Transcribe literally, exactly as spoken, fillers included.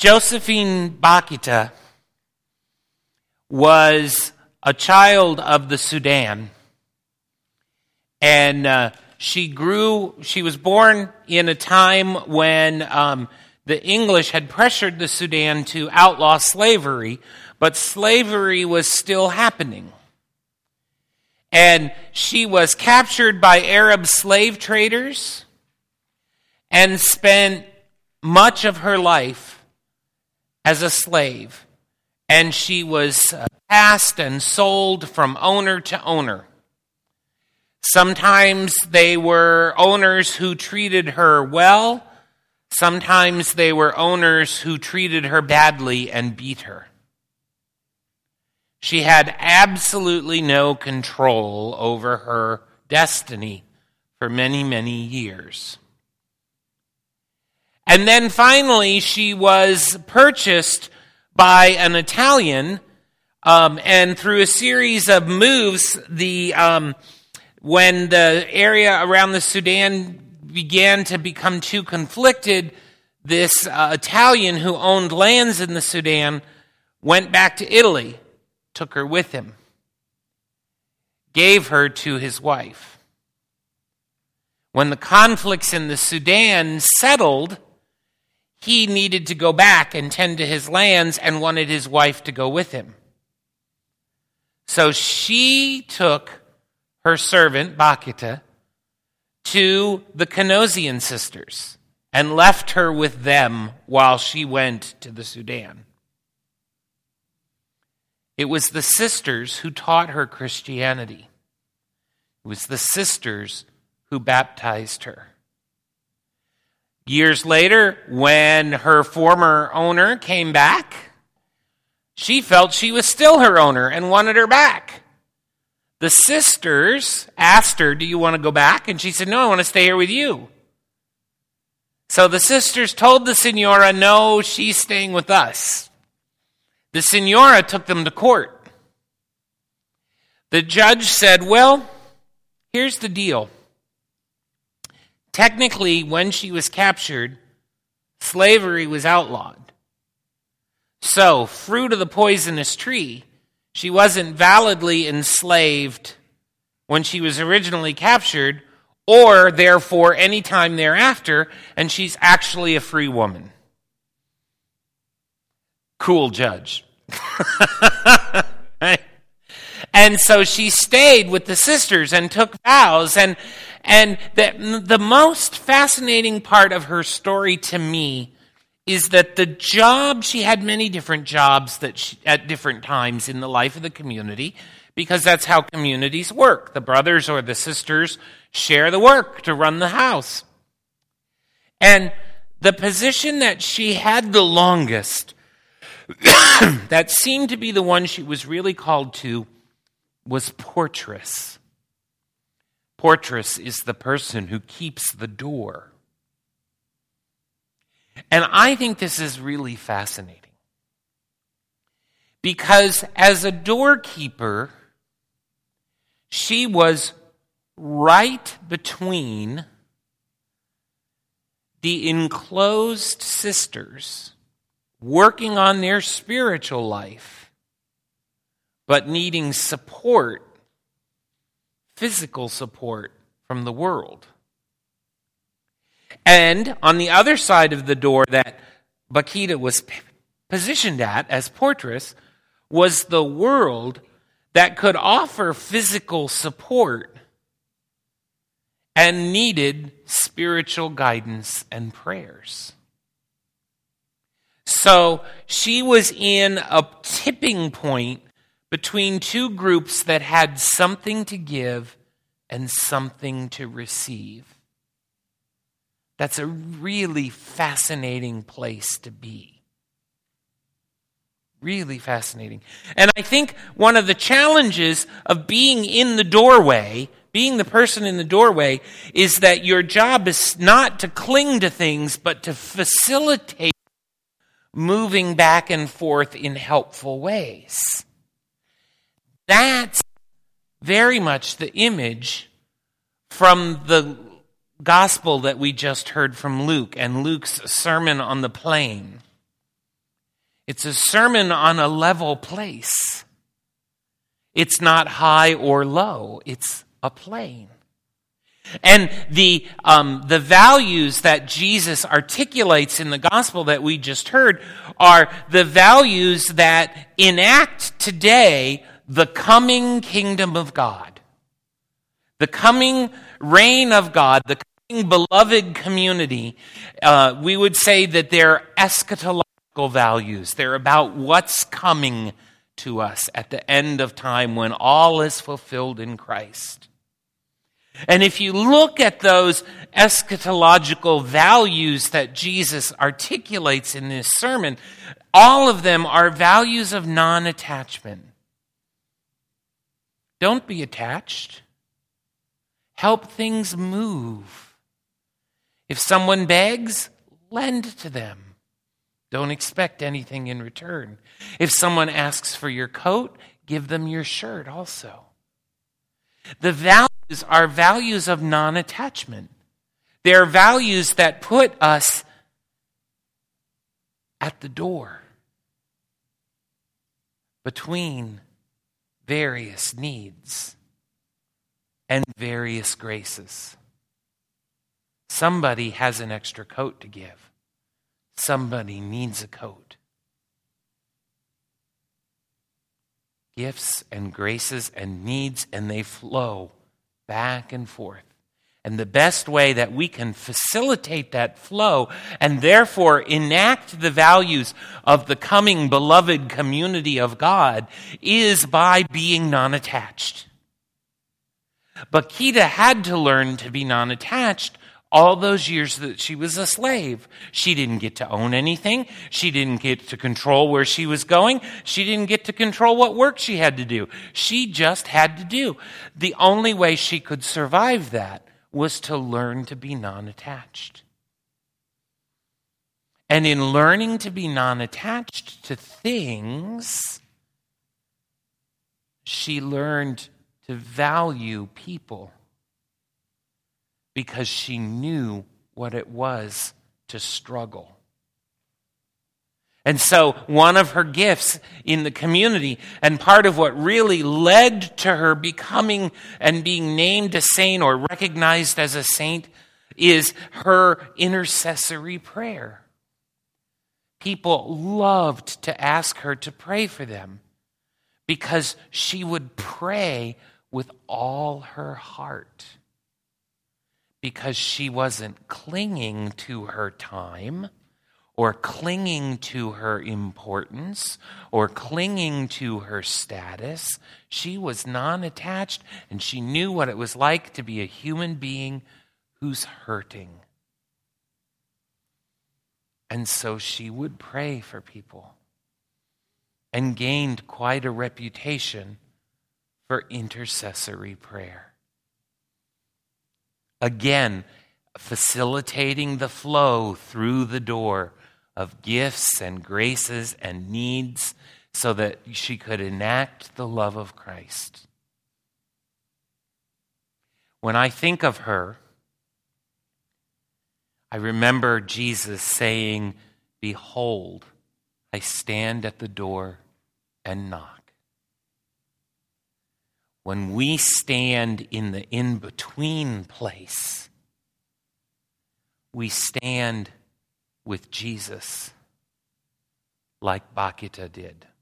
Josephine Bakita was a child of the Sudan, and uh, she grew, she was born in a time when um, the English had pressured the Sudan to outlaw slavery, but slavery was still happening. And she was captured by Arab slave traders and spent much of her life as a slave. And she was passed and sold from owner to owner. Sometimes they were owners who treated her well. Sometimes they were owners who treated her badly and beat her. She had absolutely no control over her destiny for many, many years. And then finally, she was purchased by an Italian, um, and through a series of moves, the um, when the area around the Sudan began to become too conflicted, this uh, Italian who owned lands in the Sudan went back to Italy, took her with him, gave her to his wife. When the conflicts in the Sudan settled, he needed to go back and tend to his lands and wanted his wife to go with him. So she took her servant, Bakita, to the Canossian sisters and left her with them while she went to the Sudan. It was the sisters who taught her Christianity. It was the sisters who baptized her. Years later, when her former owner came back, she felt she was still her owner and wanted her back. The sisters asked her, "Do you want to go back?" And she said, "No, I want to stay here with you." So the sisters told the Signora, "No, she's staying with us." The Signora took them to court. The judge said, "Well, here's the deal. Technically, when she was captured, slavery was outlawed. So, fruit of the poisonous tree, she wasn't validly enslaved when she was originally captured, or therefore any time thereafter, and she's actually a free woman." Cool judge. Right? And so she stayed with the sisters and took vows. And and the, the most fascinating part of her story to me is that the job, she had many different jobs that she, at different times in the life of the community, because that's how communities work. The brothers or the sisters share the work to run the house. And the position that she had the longest, that seemed to be the one she was really called to, was portress. Portress is the person who keeps the door. And I think this is really fascinating. Because as a doorkeeper, she was right between the enclosed sisters working on their spiritual life, but needing support, physical support from the world. And on the other side of the door that Bakita was positioned at as portress was the world that could offer physical support and needed spiritual guidance and prayers. So she was in a tipping point between two groups that had something to give and something to receive. That's a really fascinating place to be. Really fascinating. And I think one of the challenges of being in the doorway, being the person in the doorway, is that your job is not to cling to things, but to facilitate moving back and forth in helpful ways. That's very much the image from the gospel that we just heard from Luke and Luke's Sermon on the Plain. It's a sermon on a level place. It's not high or low. It's a plain. And the um, the values that Jesus articulates in the gospel that we just heard are the values that enact today the coming kingdom of God, the coming reign of God, the coming beloved community. Uh, we would say that they're eschatological values. They're about what's coming to us at the end of time when all is fulfilled in Christ. And if you look at those eschatological values that Jesus articulates in this sermon, all of them are values of non-attachment. Don't be attached. Help things move. If someone begs, lend to them. Don't expect anything in return. If someone asks for your coat, give them your shirt also. The values are values of non-attachment. They are values that put us at the door between various needs and various graces. Somebody has an extra coat to give. Somebody needs a coat. Gifts and graces and needs, and they flow back and forth. And the best way that we can facilitate that flow and therefore enact the values of the coming beloved community of God is by being non-attached. But Kida had to learn to be non-attached all those years that she was a slave. She didn't get to own anything. She didn't get to control where she was going. She didn't get to control what work she had to do. She just had to do. The only way she could survive that was to learn to be non-attached. And in learning to be non-attached to things, she learned to value people, because she knew what it was to struggle. And so one of her gifts in the community, and part of what really led to her becoming and being named a saint or recognized as a saint, is her intercessory prayer. People loved to ask her to pray for them because she would pray with all her heart. Because she wasn't clinging to her time or clinging to her importance or clinging to her status. She was non-attached, and she knew what it was like to be a human being who's hurting. And so she would pray for people and gained quite a reputation for intercessory prayer. Again, facilitating the flow through the door of gifts and graces and needs so that she could enact the love of Christ. When I think of her, I remember Jesus saying, "Behold, I stand at the door and knock." When we stand in the in-between place, we stand with Jesus like Bhakita did.